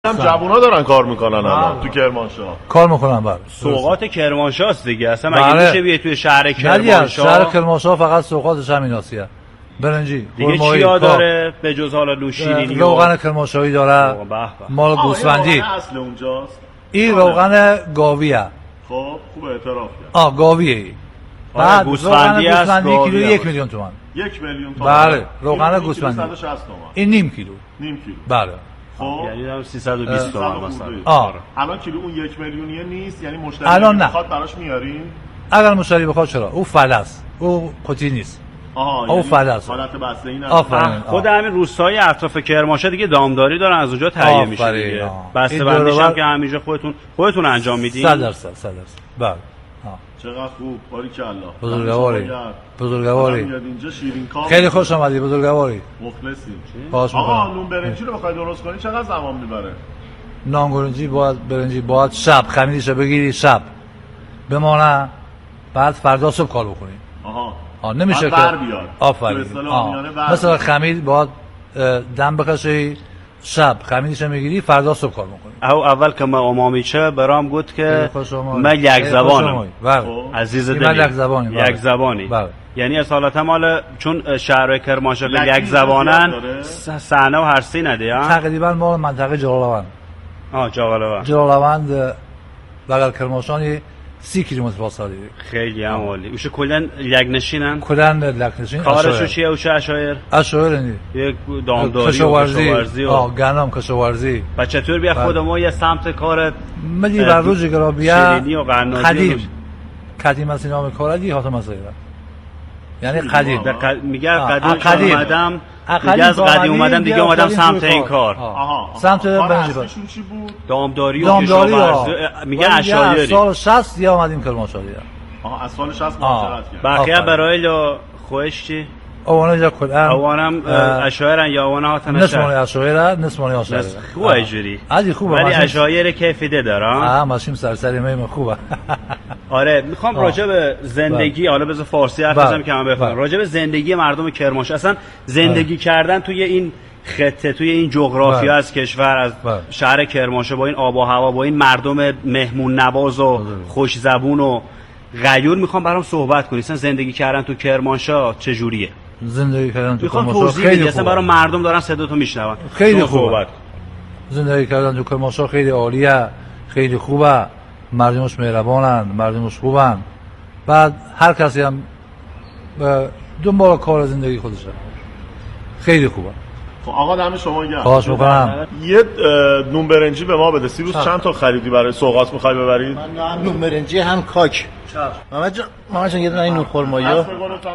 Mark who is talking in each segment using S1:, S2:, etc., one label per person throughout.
S1: هم جوونا دارن کار میکنن الان تو کرمانشاه
S2: کار میکنن. بله
S3: سوغات کرمانشاه است دیگه. اصلا مگه میشه بیای توی شهر کرمانشاه؟
S2: شهر کرمانشاه فقط سوغاتش همیناسیه. برنجی
S3: دیگه چیا داره به جز حالا نوشیدنی؟
S2: روغن کرمانشاهی داره، مال گوسفندی.
S1: اصل اونجاست
S2: این روغن گاویه.
S1: خب خوب اعتراف کرد.
S2: گاویه.
S3: بعد گوسفندی است.
S2: کیلو 1 میلیون تومان.
S1: 1 میلیون تومان.
S2: بله روغن گوسفندی
S1: 160 تومان.
S2: این نیم کیلو.
S1: بله.
S3: خب یعنی 320 تومان مثلا.
S1: الان کیلو اون 1 میلیونیه نیست، یعنی مشتری بخواد براش میارین؟
S2: اگر مشتری بخواد چرا؟ او فلس، او قطعی نیست. او فلس
S1: حالت بسته این
S3: خود همین روستای اطراف کرمانشاه دیگه دامداری دارن، از اونجا تهیه میشه دیگه. بسته بندیش هم که همینجا خودتون انجام میدین.
S2: 100%. بله.
S1: چقدر خوب،
S2: باریکالله. بزرگواری. خیلی خوش آمدی بزرگواری.
S1: مخلصیم.
S2: آقا
S1: نون برنجی رو بخوای درست کنی چقدر زمان میبره؟
S2: نان برنجی باید شب خمیرش بگیری، شب بمونه، بعد فردا صبح کار بکنی. نمیشه که آفرین. مثلا خمیر باید دم بکشی، شب خمیرش میگیری، فردا صبح کار میکنی.
S3: اول که ما امامیچه برام گفت که من یک زبانم. عزیز دلی یک زبانی. یعنی اصالتا مال چون شهر کرمانشاه یک زبانن صحنه و هرسی نده.
S2: تقریبا ما منطقه جلالوند. جلالوند بغل کرمانشاه 30 کیلومتر فاصله.
S3: خیلی عالی. اوش کلا لگنشینن؟
S2: کلا لگنشین.
S3: کارشو چیه اوش اشایر؟
S2: اشایر نی.
S3: یک دامداری و کشاورزی
S2: گندم کشاورزی.
S3: و چطور بیا خودم ما یه سمت کار
S2: مدی بر روز گرابیا
S3: شیرینی و قنادی
S2: قدیم از نام کاردی هاتم مسائل. یعنی قدیم
S3: میگه قدیم اومدم دیگه از قدیم اومدم دیگه اومدم سمت این کار.
S2: سمت برنجی
S1: چی بود؟
S3: دامداری و کشاورزی. میگه اشایری.
S2: سال 60 یا اومدیم کرمانشاه.
S1: از سال 60 مهاجرت کرد.
S3: بقیه برای خوش چی؟
S2: اونا جا کلام
S3: اوانم اشایرن یا اونا هاتن
S2: نسمانی اشایر نسمانی اشایر
S3: خوبه اینجوری
S2: خوبه
S3: ولی اشایر کیفیده دارن.
S2: ماشین سرسری میم خوبه.
S3: آره میخوام راجع به زندگی حالا بذار فارسی حرف بزنم که من بفهمم. راجع به زندگی مردم کرمانشاه، اصلا زندگی کردن توی این خطه، توی این جغرافیا از کشور، از شهر کرمانشاه، با این آب و هوا، با این مردم مهمون نواز و خوش زبون و غیور، میخوام برام صحبت کنی. اصلا زندگی کردن تو کرمانشاه چه جوریه؟
S2: زندگی کردن تو
S3: کرمانشاه خیلی خوبه. اصلا برای مردم دارن صداتو میشنون.
S2: خیلی خوبه. زندگی کردن تو کرمانشاه خیلی عالیه، خیلی خوبه. مردمش مهربانن، مردمش خوبن. بعد هر کسی هم دنبال کار زندگی خودشه. خیلی خوبه.
S1: خب آقا دم شما گرم.
S2: خواهش می‌کنم.
S1: یه نون برنجی به ما بده. سیروس چند تا خریدی برای سوغات می‌خوای ببرید؟
S4: من هم نون برنجی هم کاک. محمد جان یه دونه این نون خرمایی.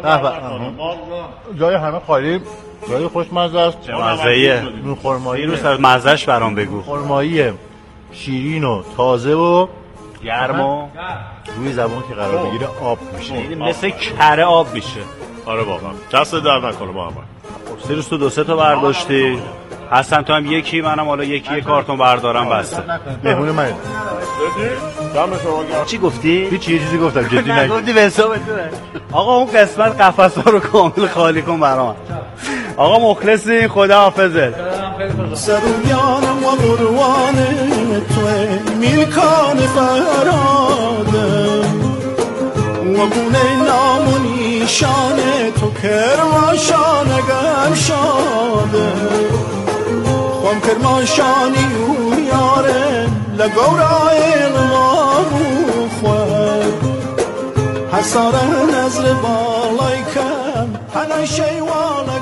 S4: جای همه خالی. جای خوشمزه است.
S3: چه مزه‌ایه؟
S4: نون خرمایی.
S3: سیروس از مزه‌اش برام بگو.
S4: خرمایی شیرین و تازه و
S3: گرم و
S4: روی زبان که قرار بگیره آب میشه.
S3: مثل کره آب میشه.
S1: آره واقعا. دست در نکنه محمد.
S3: سیروس تو 2-3 تا برداشتی. حسن تو هم یکی، منم حالا یکی کارتون بردارم بسته.
S4: مهمون من.
S1: دم شما گرم.
S3: چی گفتی؟
S4: هیچ یه چیزی گفتم جدی نگو.
S3: گفتی به حسابتونه. آقا اون قسمت قفس‌ها رو کامل خالی کن برام. آقا مخلصی، خدا حافظت.
S5: سرویانم و قروان توی میلکان فرادم و گونه نام و نیشان تو کرمانشاه نگم شاده خم کرمانشانی و یاره لگورای غمامو خود حساره نظر بالای کم هنای شیوانه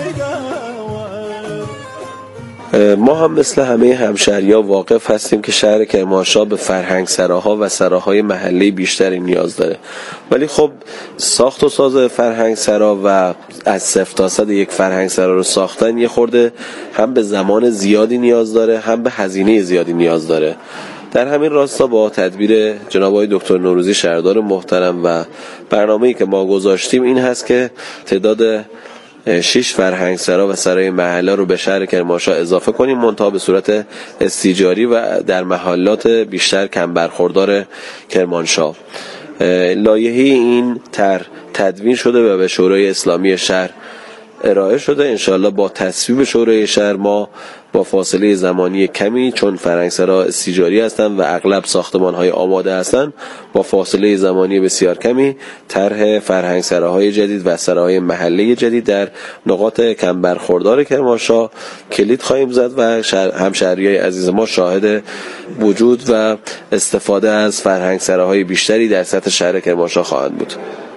S6: ما هم مثل همه همشهری‌ها واقف هستیم که شهر کرمانشاه به فرهنگ سراها و سراهای محلی بیشتری نیاز داره، ولی خب ساخت و ساز فرهنگ سرا و از 0 تا 100 یک فرهنگ سرا رو ساختن یه خورده هم به زمان زیادی نیاز داره، هم به هزینه زیادی نیاز داره. در همین راستا با تدبیر جناب آقای دکتر نوروزی شهردار محترم و برنامه‌ای که ما گذاشتیم این هست که تعداد 6 فرهنگ سرا و سرای محله رو به شهر کرمانشاه اضافه کنیم، منتها به صورت استیجاری و در محلات بیشتر کم برخوردار کرمانشاه. لایحه این تدوین شده و به شورای اسلامی شهر ارائه شده. انشاءالله با تصویب شورای شهر ما با فاصله زمانی کمی، چون فرهنگسرا استیجاری هستند و اغلب ساختمان‌های آماده هستند، با فاصله زمانی بسیار کمی طرح فرهنگسراهای جدید و سراهای محله جدید در نقاط کم برخوردار کرمانشاه کلید خواهیم زد و همشهریای عزیز ما شاهد وجود و استفاده از فرهنگسراهای بیشتری در سطح شهر کرمانشاه خواهند بود.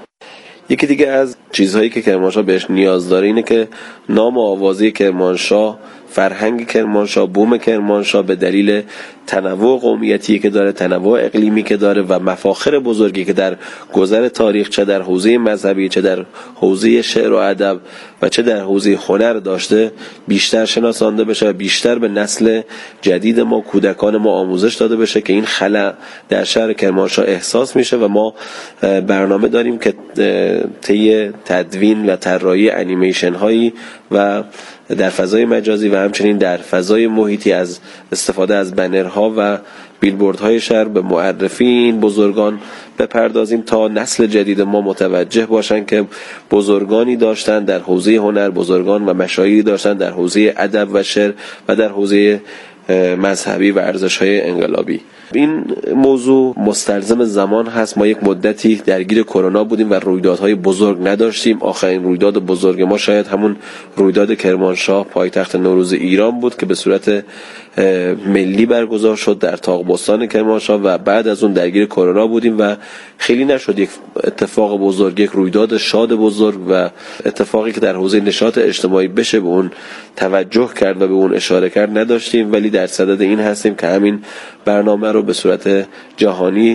S6: یکی دیگه از چیزهایی که کرمانشاه بهش نیاز داره اینه که نام و آوازه کرمانشاه، فرهنگ کرمانشاه، بوم کرمانشاه به دلیل تنوع قومیتی که داره، تنوع اقلیمی که داره و مفاخر بزرگی که در گذر تاریخ، چه در حوزه مذهبی، چه در حوزه شعر و ادب و چه در حوزه هنر داشته، بیشتر شناسانده بشه و بیشتر به نسل جدید ما، کودکان ما آموزش داده بشه که این خلأ در شهر کرمانشاه احساس میشه. و ما برنامه داریم که طی تدوین و طراحی انیمیشن هایی و در فضای مجازی و همچنین در فضای محیطی از استفاده از بنرها و بیلبوردهای شهر به معرفی این بزرگان بپردازیم تا نسل جدید ما متوجه باشن که بزرگانی داشتن در حوزه هنر، بزرگان و مشایخی داشتن در حوزه ادب و شعر و در حوزه مذهبی و ارزش‌های انقلابی. این موضوع مستلزم زمان هست. ما یک مدتی درگیر کرونا بودیم و رویدادهای بزرگ نداشتیم. آخرین رویداد بزرگ ما شاید همون رویداد کرمانشاه پایتخت نوروز ایران بود که به صورت ملی برگزار شد در طاق‌بستان کرمانشاه و بعد از اون درگیر کرونا بودیم و خیلی نشد یک اتفاق بزرگ، یک رویداد شاد بزرگ و اتفاقی که در حوزه نشاط اجتماعی بشه به اون توجه کرد و به اون اشاره کرد نداشتیم. ولی در صدد این هستیم که همین برنامه رو به صورت جهانی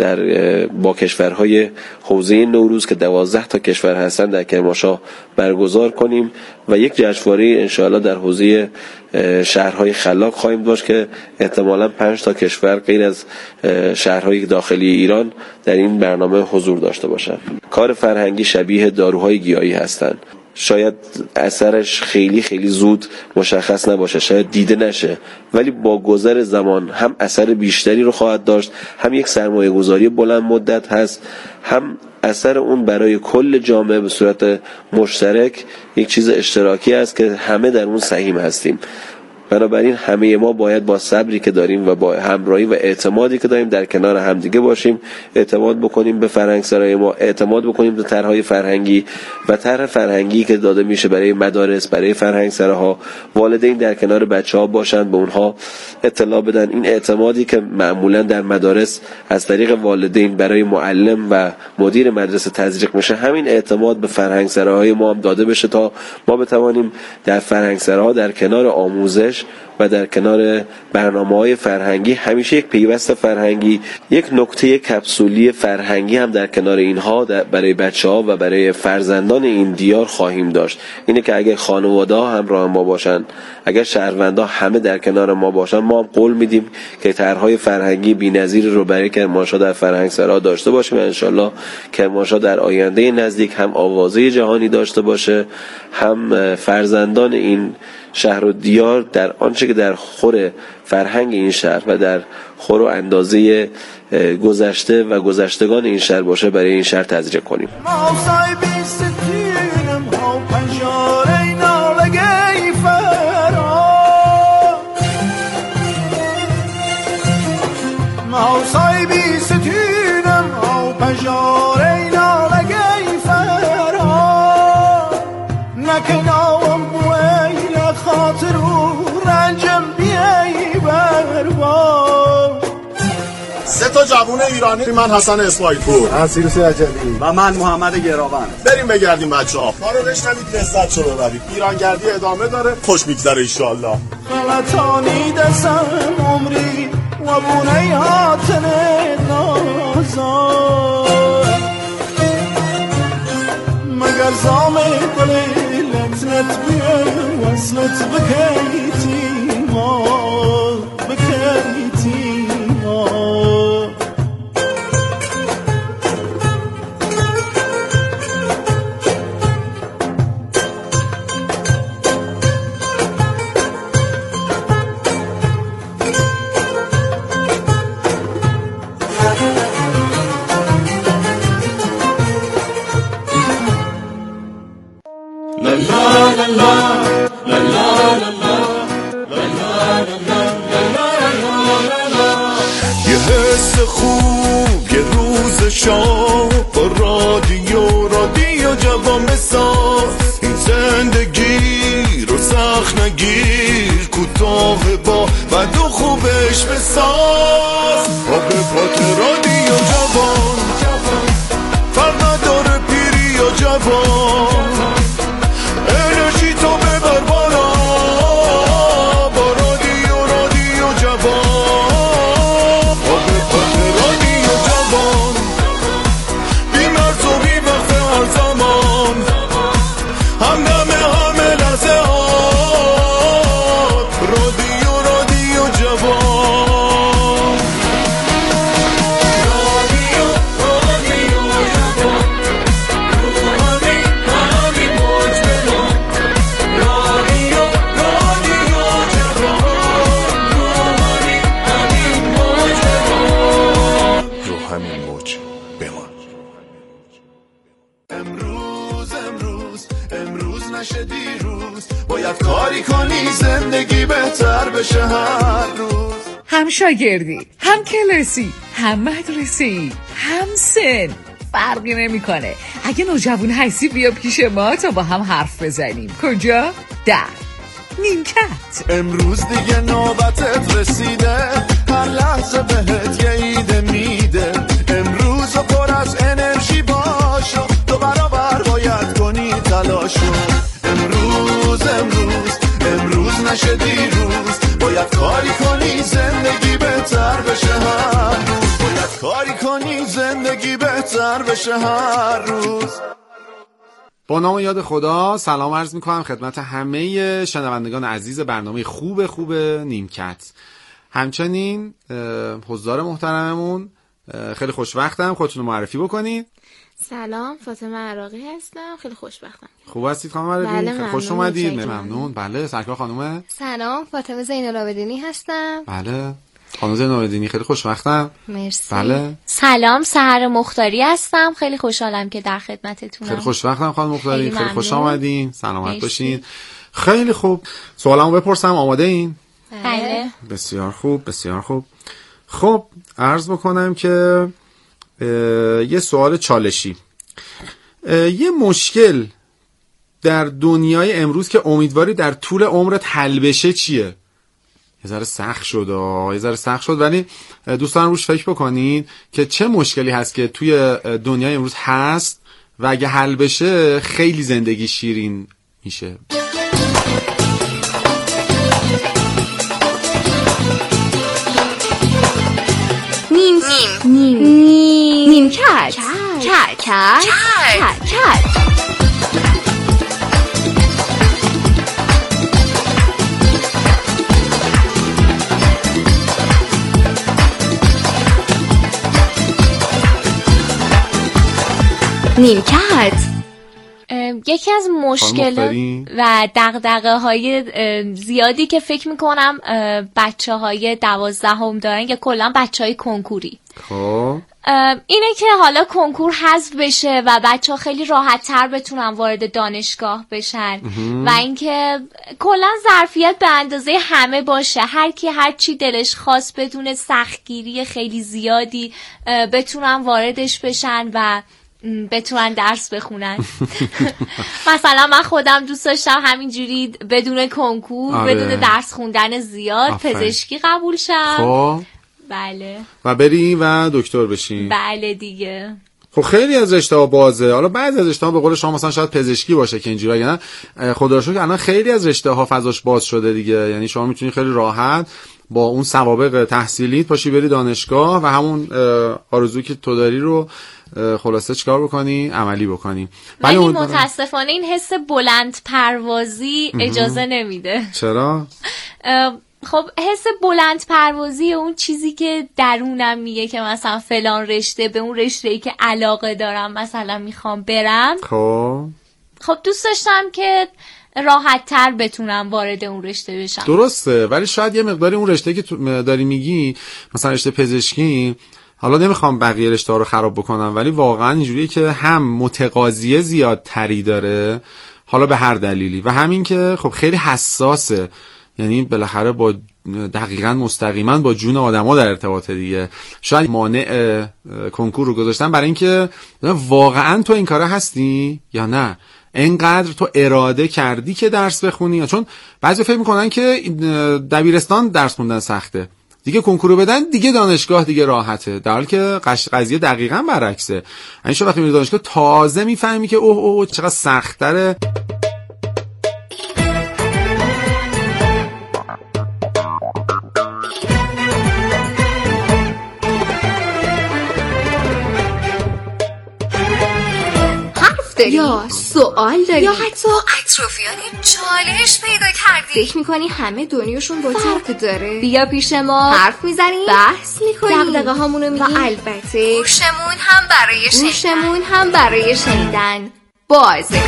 S6: با کشورهای حوزه نوروز که 12 تا کشور هستن در کرمانشاه برگزار کنیم و یک جشنواره انشاءالله در حوزه شهرهای خلاق خواهیم داشت که احتمالاً 5 تا کشور غیر از شهرهای داخلی ایران در این برنامه حضور داشته باشند. کار فرهنگی شبیه داروهای گیاهی هستند. شاید اثرش خیلی زود مشخص نباشه، شاید دیده نشه، ولی با گذر زمان هم اثر بیشتری رو خواهد داشت، هم یک سرمایه گذاری بلند مدت هست، هم اثر اون برای کل جامعه به صورت مشترک یک چیز اشتراکی است که همه در اون سهیم هستیم. بنابراین همه ما باید با صبری که داریم و با همراهی و اعتمادی که داریم در کنار همدیگه باشیم، اعتماد بکنیم به فرهنگسرای ما، اعتماد بکنیم به طرح‌های فرهنگی و طرح فرهنگی که داده میشه برای مدارس، برای فرهنگسراها. والدین در کنار بچه‌ها باشند، به اونها اطلاع بدن. این اعتمادی که معمولا در مدارس از طریق والدین برای معلم و مدیر مدرسه تزریق میشه، همین اعتماد به فرهنگسراهای ما هم داده بشه تا ما بتوانیم در فرهنگسراها در کنار آموزش و در کنار برنامه‌های فرهنگی همیشه یک پیوست فرهنگی، یک نکته کپسولی فرهنگی هم در کنار اینها برای بچه‌ها و برای فرزندان این دیار خواهیم داشت. اینه که اگر خانواده‌ها همراه ما باشن، اگر شهروندها همه در کنار ما باشن، ما هم قول میدیم که طرح‌های فرهنگی بی‌نظیر رو برای کرمانشاه در فرهنگسرا داشته باشیم و انشالله کرمانشاه در آینده نزدیک هم آوازه جهانی داشته باشه، هم فرزندان این شهر و دیار در آنچه که در خور فرهنگ این شهر و در خور و اندازه گذشته و گذشتگان این شهر باشه برای این شهر تزریق کنیم.
S1: سه تا جوون ایرانی، من حسن اسماعیلپور،
S4: سیروس عجلی
S3: و من محمد گراوند.
S1: بریم بگردیم بچه‌ها. ما رو بشنوید، لذتشو ببرید. ایرانگردی ادامه داره، خوش میگذره ان شاء الله.
S5: غلطانی دستم عمری و بونه هاتن نازار مگر زام دل لذت بیه وصلت بکیتی ما بکیتی ما. La la شام با رادیو جوان بساز. این زندگی رو سخت نگیر، کوتاه با بد و خوبش بساز. به پات رادیو جوان، فرق نداره پیری یا جوان، انرژی تو ببر بالا با رادیو جوان. به پات رادیو جوان، بی مرز و بی وقت هر زمان، همدم همه لحظه هات، رادیو جوان. رادیو جوان، همین موج بمان. رادیو جوان، همین موج بمان. رو همین موج بمان. امروز نشه دیروز، باید کاری کنی زندگی بهتر بشه هر روز.
S7: هم شاگردی، هم کلاسی، هم مدرسه‌ای، هم سن، فرقی نمیکنه. اگه نوجوان هستی بیا پیش ما تا با هم حرف بزنیم. کجا؟ در نیمکت.
S5: امروز دیگه نوبتت رسیده، هر لحظه بهت یه ایده میده. امروز پر از انرژی باشو، تو برابر باید کنی تلاشو. امروز نشه دیروز، باید کاری کنی زندگی بهتر بشه هر روز. باید کاری کنی زندگی بهتر بشه هر روز.
S8: با نام و یاد خدا سلام عرض میکنم خدمت همه شنوندگان عزیز برنامه خوب نیمکت. همچنین حضار محترممون خیلی خوشوقتم، خودتون رو معرفی بکنید.
S9: سلام، فاطمه عراقی هستم، خیلی خوشبختم.
S8: خوب هستید خانم عراقی؟
S9: بله،
S8: خیلی خوش اومدید. ممنون. بله، سرکار خانومه.
S9: سلام، فاطمه زین‌العابدینی هستم.
S8: بله، خانم زین‌العابدینی خیلی خوشوقتم.
S9: مرسی.
S8: بله.
S9: سلام، سحر مختاری هستم، خیلی خوشحالم که در خدمتتونم.
S8: خیلی خوشوقتم خانم مختاری، خیلی خوش آمدین. سلامت باشین. خیلی خوب. سوالمو بپرسم، آماده این؟
S9: بله.
S8: بسیار خوب، بسیار خوب. خب، عرض بکنم که یه سوال چالشی. یه مشکل در دنیای امروز که امیدواری در طول عمرت حل بشه چیه؟ یه ذره سخت شد ولی دوستان روش فکر بکنید که چه مشکلی هست که توی دنیای امروز هست و اگه حل بشه خیلی زندگی شیرین میشه.
S9: نیمکت. یکی از مشکلات و دغدغه‌های زیادی که فکر میکنم بچه‌های 12 دارن یا کلا بچه‌های کنکوری، خب اینه که حالا کنکور حذف بشه و بچه‌ها خیلی راحت‌تر بتونن وارد دانشگاه بشن و اینکه کلا ظرفیت به اندازه همه باشه، هر کی هر چی دلش خواست بدون سختگیری خیلی زیادی بتونن واردش بشن و بتونن درس بخونن. مثلا من خودم دوست داشتم همینجوری بدون کنکور، بدون درس خوندن زیاد پزشکی قبول شم. خب بله.
S8: و بری و دکتر بشین.
S9: بله دیگه.
S8: خب خیلی از رشته‌ها بازه. حالا بعضی از رشته‌ها به قول شما مثلا شاید پزشکی باشه که اینجوری، یعنی خدا رو شکر الان خیلی از رشته‌ها فضاش باز شده دیگه. یعنی شما میتونی خیلی راحت با اون سوابق تحصیلیت پاشی بری دانشگاه و همون آرزویی که تو داری رو خلاصه چیکار بکنی؟ عملی بکنی.
S9: ولی متاسفانه این حس بلند پروازی اجازه نمیده.
S8: چرا؟
S9: خب حس بلند پروازی اون چیزی که درونم میگه که مثلا فلان رشته به اون رشته‌ای که علاقه دارم مثلا میخوام برم، خب دوست داشتم که راحت تر بتونم وارد اون رشته بشم.
S8: درسته، ولی شاید یه مقداری اون رشته که داری میگی مثلا رشته پزشکی، حالا نمیخوام بقیه رشته ها رو خراب بکنم ولی واقعا اینجوریه که هم متقاضیه زیادتری داره، حالا به هر دلیلی، و همین که خب خیلی حساسه، یعنی بالاخره با دقیقاً مستقیما با جون آدما در ارتباطه دیگه. شاید مانع کنکور رو گذاشتن برای اینکه واقعا تو این کاره هستی یا نه، اینقدر تو اراده کردی که درس بخونی. چون بعضی فکر میکنن که دبیرستان درس خوندن سخته، دیگه کنکور رو بدن دیگه دانشگاه دیگه راحته، در حالی که قضیه دقیقاً برعکسه. یعنی شما وقتی میری دانشگاه تازه میفهمی که اوه چقدر سخت‌تره.
S10: یا سوال داری
S7: یا حتی اطرافیان چالش پیدا کردی،
S10: فکر میکنی همه دنیاشون با فرق داره؟
S7: بیا پیش ما
S10: حرف میزنیم،
S7: بحث میکنیم،
S10: دغدغه هامونو میگیم، و البته
S7: گوشمون هم برای شنیدن
S10: بازه.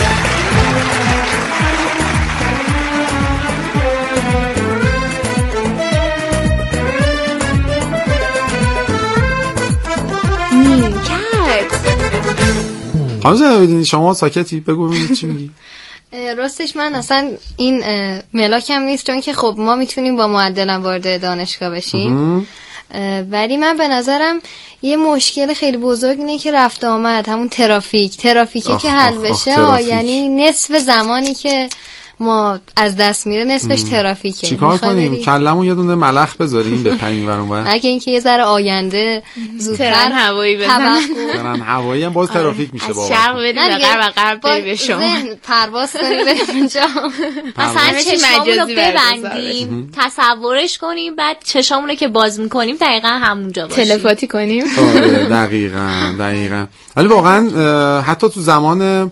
S8: خانم زنابدین شما ساکتی، بگو ببینید چی میگی.
S11: راستش من اصلا این ملاکم نیست، چون که خب ما میتونیم با معدلم وارد دانشگاه بشیم، ولی من به نظرم یه مشکل خیلی بزرگ اینه که رفت آمد، همون ترافیکه که حل بشه، یعنی نصف زمانی که ما از دست میره نصفش ترافیکه.
S8: چیکار کنیم؟ کلمون یه دونه ملخ بذاریم به پنی ورون
S11: اگه اینکه یه ذره آینده زودتر
S9: هوایی بزنن،
S8: ترن هوایی هم باز ترافیک میشه بابا.
S9: شرق بدیم به غرب بری به شما
S11: پرواز کنیم بریم اونجا.
S9: مثلا چشامونو ببندیم، تصورش کنیم، بعد چشامونو که باز میکنیم دقیقاً همونجا باشیم،
S11: تلپاتی کنیم.
S8: دقیقاً. ولی واقعا حتی تو زمان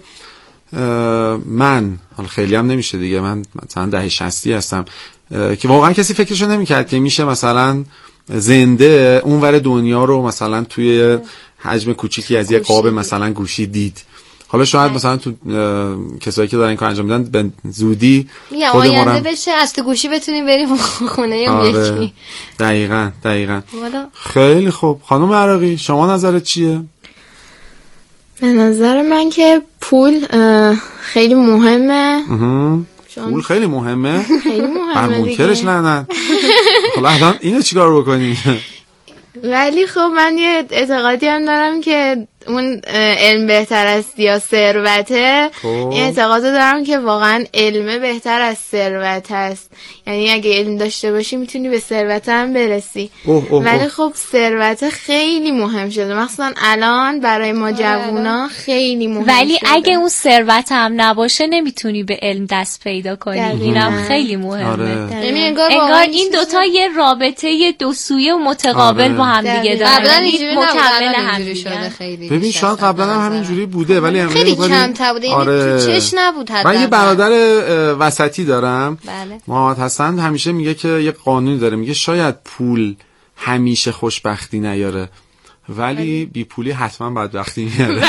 S8: من حالا خیلی هم نمیشه دیگه، من مثلا دهه 60 هستم که واقعا کسی فکرشو نمیکرد که میشه مثلا زنده اونور دنیا رو مثلا توی حجم کوچیکی از یه قاب مثلا گوشی دید. حالا شاید مثلا تو کسایی که دارن کار انجام میدن به زودی
S11: آینده بشه از تو گوشی بتونیم بریم خونه یکی.
S8: دقیقاً. خیلی خوب. خانم عراقی شما نظرت چیه؟
S12: به نظر من که پول خیلی مهمه.
S8: پول خیلی مهمه؟
S12: خیلی مهمه
S8: منکرش نه. خب الان اینو چیکار بکنیم؟
S12: ولی خب من یه اعتقادی هم دارم که اون علم بهتر است یا ثروته. این اعتقاد دارم که واقعا علم بهتر از ثروت است، یعنی اگه علم داشته باشی میتونی به ثروت هم برسی. ولی خب ثروت خیلی مهم شده، مخصوصا الان برای ما جوونا خیلی مهم
S9: ولی
S12: شده.
S9: اگه اون ثروت هم نباشه نمیتونی به علم دست پیدا کنی. اینم خیلی مهمه.
S11: یعنی انگار
S9: این دوتا یه رابطه دو سویه و متقابل با هم دیگه دارن، مکمل هم دیگه.
S8: ببین شاید قبلا هم همینجوری بوده ولی
S11: خیلی کمتر بوده، یعنی چش نبود.
S8: من یه برادر وسطی دارم، محمد حسن، همیشه میگه که یه قانونی داره، میگه شاید پول همیشه خوشبختی نیاره ولی بی پولی حتما بدبختی میاره.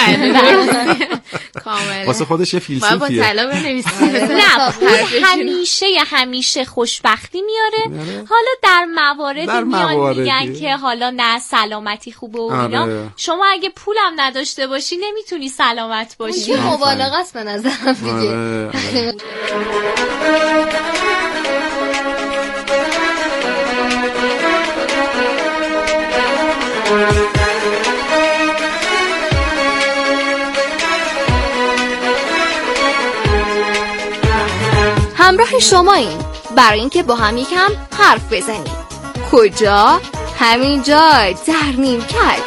S12: کاملا
S8: واسه خودش یه فیلسوفیه.
S12: با طلا بنویسیم.
S9: نه پول همیشه خوشبختی میاره. حالا در مواردی میان میگن که حالا نه سلامتی خوبه و اینا. شما اگه پولم نداشته باشی نمیتونی سلامت باشی.
S11: اون مبالغه است به نظرم دیگه.
S10: همراه شما این برای اینکه با هم یکم حرف بزنیم. کجا؟ همینجا در نیمکت.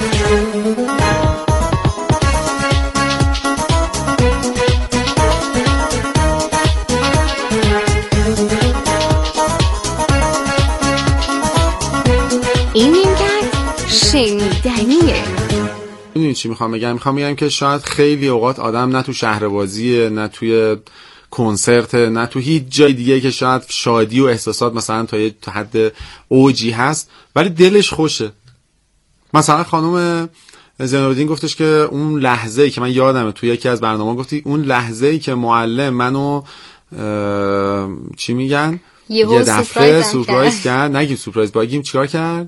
S10: این نیمکت شنیدنیه.
S8: میدونی چی میخوام بگم که شاید خیلی اوقات آدم نه تو شهربازیه، نه توی کنسرت، نه تو هیچ جای دیگه که شاید شادی و احساسات مثلا تا یه حد اوجی هست ولی دلش خوشه. مثلا خانم زینالدین گفتش که اون لحظه‌ای که من یادمه توی یکی از برنامه‌ها گفتی اون لحظه‌ای که معلم منو چی میگن یه دفعه سورپرایز کرد، نگیم سورپرایز بگیم چیکار کرد؟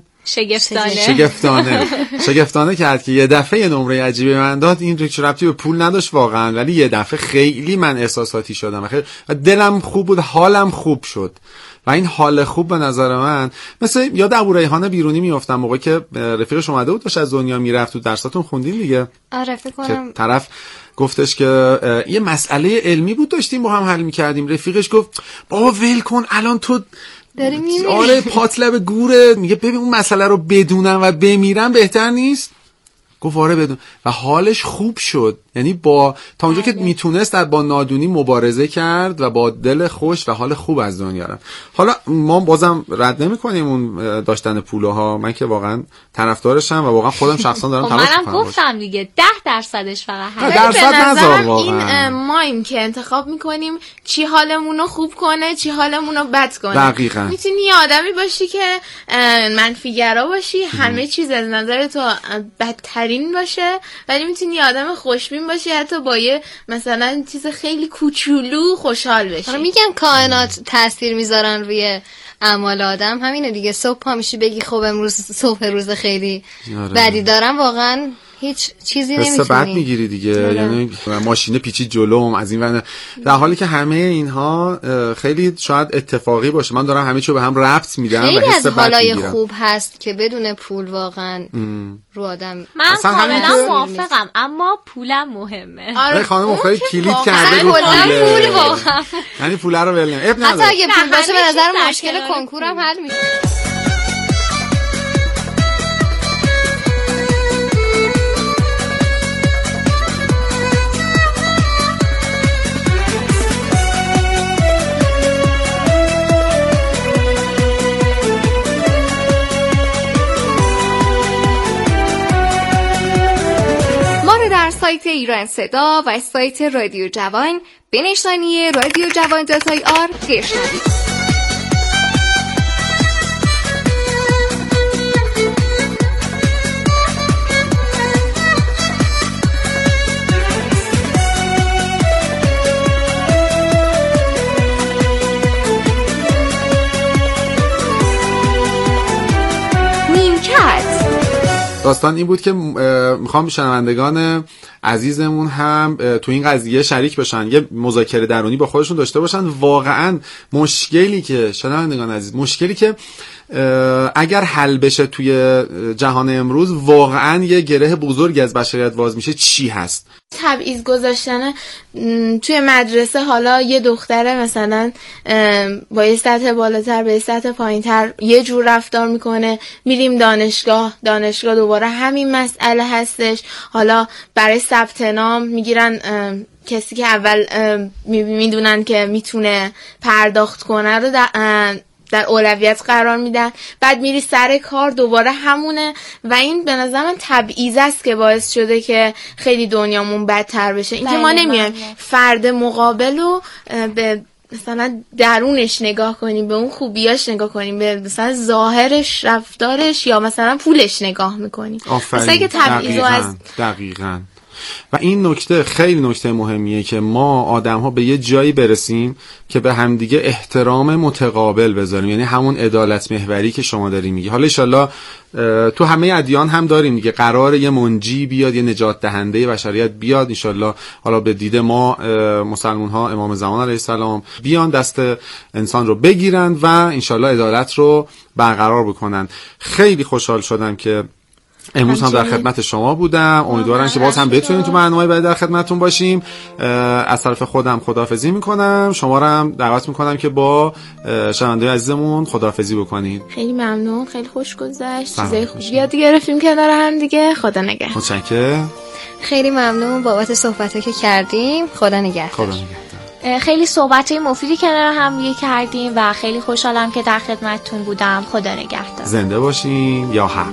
S8: شگفتانه کرد که یه دفعه یه نمره عجیبی من داد. این ریچ ربطی به پول نداشت واقعا، ولی یه دفعه خیلی من احساساتی شدم و دلم خوب بود، حالم خوب شد و این حال خوب به نظر من مثل یاد ابوریحان بیرونی میافتم موقعی که رفیقش اومده بود داشت از دنیا میرفت. تو درساتون خوندین دیگه؟
S11: آره فکر کنم.
S8: طرف گفتش که یه مسئله علمی بود داشتیم با هم حل می‌کردیم، رفیقش گفت بابا ول کن الان تو
S11: داری میمیری.
S8: آره پاتلب گوره، میگه ببین اون مسئله رو بدونم و بمیرم بهتر نیست؟ گفت آره بدون، و حالش خوب شد. یعنی با تا اونجا که میتونست با نادونی مبارزه کرد و با دل خوش و حال خوب از دنیا رفت. حالا ما بازم رد نمی‌کنیم اون داشتن پولها، من که واقعا طرفدارشم و واقعا خودم شخصا دارم تلاش می‌کنم.
S9: منم گفتم دیگه 10%ش فقط هست.
S8: درصد نذار واقعا.
S12: این مایم که انتخاب می‌کنیم چی حالمون رو خوب کنه چی حالمون رو بد کنه.
S8: دقیقاً.
S12: میتونی یه آدمی باشی که منفی‌گرا باشی، همه چیز از نظر تو بدترین باشه، ولی میتونی یه آدم خوشبین باشی، حتی با یه مثلا چیز خیلی کوچولو خوشحال بشی.
S11: میگم کائنات تاثیر میذارن روی اعمال آدم، همینه دیگه. صبح پا میشی بگی خب امروز صبح روز خیلی بدی دارم، واقعا هیچ چیزی نمیتونی.
S8: حس بد میگیری دیگه. یعنی ماشین پیچید جلوم از این ور، در حالی که همه اینها خیلی شاید اتفاقی باشه. من دارم همه چیو به هم ربط میدم و حس بد
S11: حالای خوب هست که بدون پول واقعا رو آدم.
S9: من کاملا موافقم، اما پولم مهمه.
S8: آره خانم خیلی کلید کرده
S11: گفت پول واقعا.
S8: یعنی پول رو ول نمی. اب
S11: حتی اگه پول باشه به نظر مشکل کنکورم حل میشه.
S10: سایت ایران صدا و سایت رادیو جوان به نشانی radiojavan.ir بشنوید.
S8: داستان این بود که میخوام شنوندگان عزیزمون هم تو این قضیه شریک بشن، یه مذاکره درونی با خودشون داشته باشن. واقعا مشکلی که شنوندگان عزیز، مشکلی که اگر حل بشه توی جهان امروز، واقعا یه گره بزرگی از بشریت باز میشه. چی هست؟
S12: تبعیض گذاشتن توی مدرسه. حالا یه دختره مثلا با یه سطح بالاتر به یه سطح پایینتر یه جور رفتار میکنه، میریم دانشگاه دوباره همین مسئله هستش. حالا برای ثبت نام میگیرن کسی که اول میدونن که میتونه پرداخت کنه رو در اولویت قرار میدن، بعد میری سر کار دوباره همونه. و این به نظر من تبعیض است که باعث شده که خیلی دنیامون بدتر بشه. اینکه ما نمیایم فرد مقابل رو به مثلا درونش نگاه کنیم، به اون خوبیاش نگاه کنیم، به مثلا ظاهرش، رفتارش یا مثلا پولش نگاه میکنیم. مثلا که تبعیض از
S8: دقیقاً. و این نکته خیلی نکته مهمیه که ما آدم ها به یه جایی برسیم که به همدیگه احترام متقابل بذاریم، یعنی همون عدالت محوری که شما داری میگی. حالا انشالله تو همه ادیان هم داریم دیگه، قرار یه منجی بیاد، یه نجات دهنده بشریت بیاد انشالله. حالا به دید ما مسلمان ها امام زمان علیه السلام بیان دست انسان رو بگیرن و انشالله عدالت رو برقرار بکنن. خیلی خوشحال شدم که امروز هم در خدمت شما بودم. امیدوارم که باز هم بتونیم تو برنامه بعد در خدمتتون باشیم. از طرف خودم خداحافظی میکنم، شما رو هم دعوت میکنم که با شنوندگان عزیزمون خداحافظی بکنید.
S12: خیلی ممنون، خیلی خوش گذشت، چیزای خوبی یاد گرفتیم کنار هم دیگه. خدا نگهدار.
S8: متشکرم.
S11: خیلی ممنون بابت صحبتی که کردیم. خدا نگهدار.
S9: خیلی صحبتای مفیدی کنار هم دیگه کردیم و خیلی خوشحالم که در خدمتتون بودم. خدا نگهدار.
S8: زنده باشین یا حق.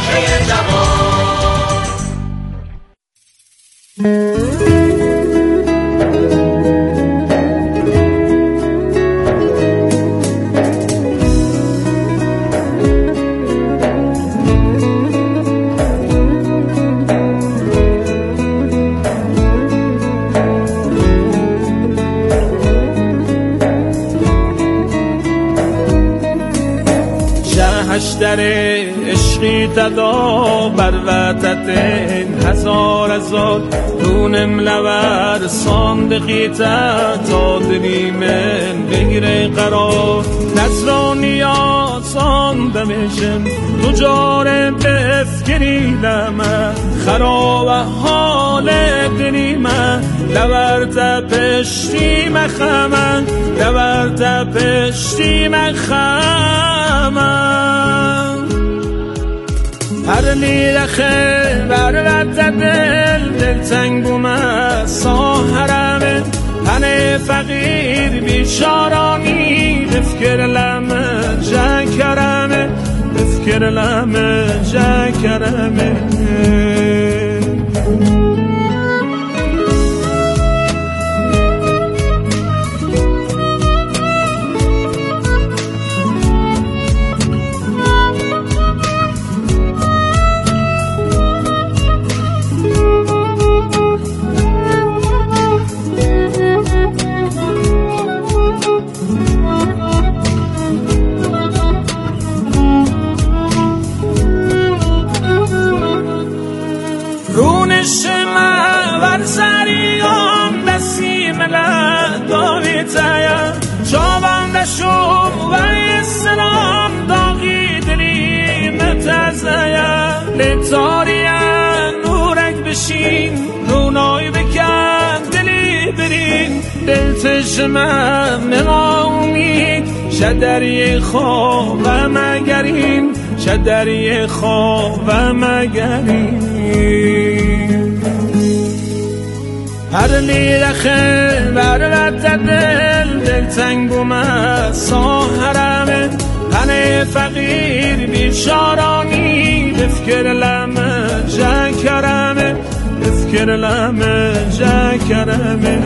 S13: صفحه جوان.
S14: در عشقی تدا بر وطت هزار هزار دونم لور صندقی تا دلی من بگیره قرار نصرانی ها سانده میشم تو جاره بفکری لمه خراب حال دلی من لور تپشتی مخمن لور تپشتی مخمن هر لیل خیل بر وقت دل تنگ بومه ساهرمه هنه فقیر بیچارانی بفکر لمه جکرمه بفکر لمه جکرمه شوم و اسلام داغی دلی متزایا لطاریا نورک بشین رونای بکن دلی برین دل تشمم نمامید شدری خواب و مگرین شدری خواب و مگرین هر لیل خیل بر وقت دل تنگ بومه ساهرمه هنه فقیر بیچارانی بفکر لمه جکرمه بفکر لمه جکرمه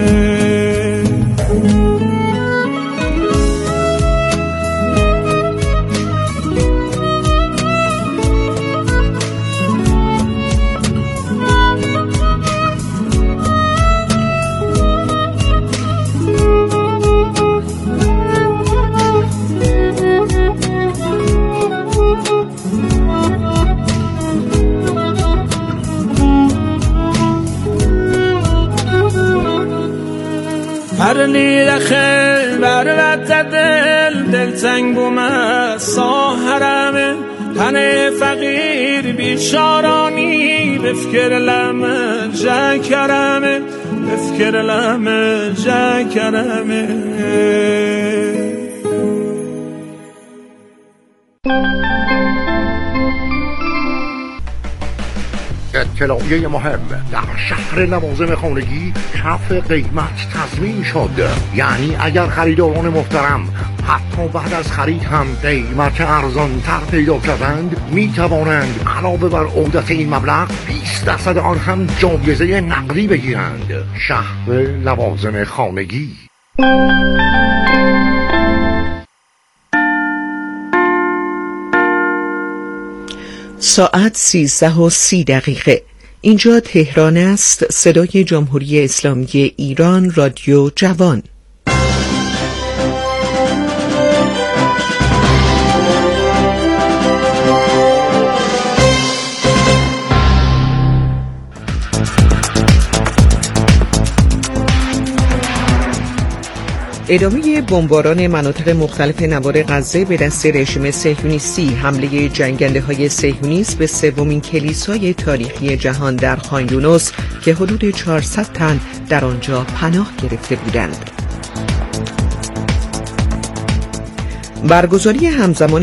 S14: هر لیل خیل بر وقت دل تنگ بومه ساهرمه هنه فقیر بیچارانی بفکر لمه جکرمه بفکر لمه جکرمه
S15: اطلاعیه مهم در شهر لوازم خانگی کف قیمت تضمین شد، یعنی اگر خریداران محترم حتی بعد از خرید هم قیمت ارزان تر پیدا کردند می توانند علاوه بر عودت این مبلغ 20% آن هم جایزه نقدی بگیرند. شهر لوازم خانگی.
S16: ساعت 13:30. اینجا تهران است. صدای جمهوری اسلامی ایران، رادیو جوان. ادامه بمباران مناطق مختلف نوار غزه به دست رژیم صهیونیستی، حمله جنگنده‌های صهیونیست به سومین کلیسای تاریخی جهان در خان یونس که حدود 400 تن در آنجا پناه گرفته بودند. برگزاری همزمان